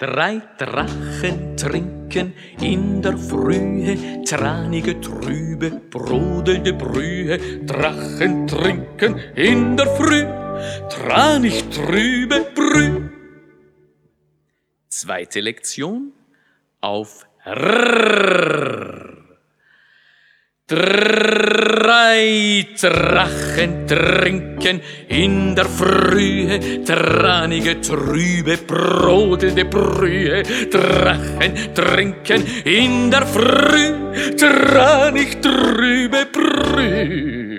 3 Drachen trinken in der Frühe tranige, trübe, brodelnde Brühe. Drachen trinken in der Früh tranig, trübe Brüh. Zweite Lektion auf R. 3 Drachen trinken in der Frühe tranige, trübe, brodelnde Brühe. Drachen trinken in der Früh tranig, trübe Brühe.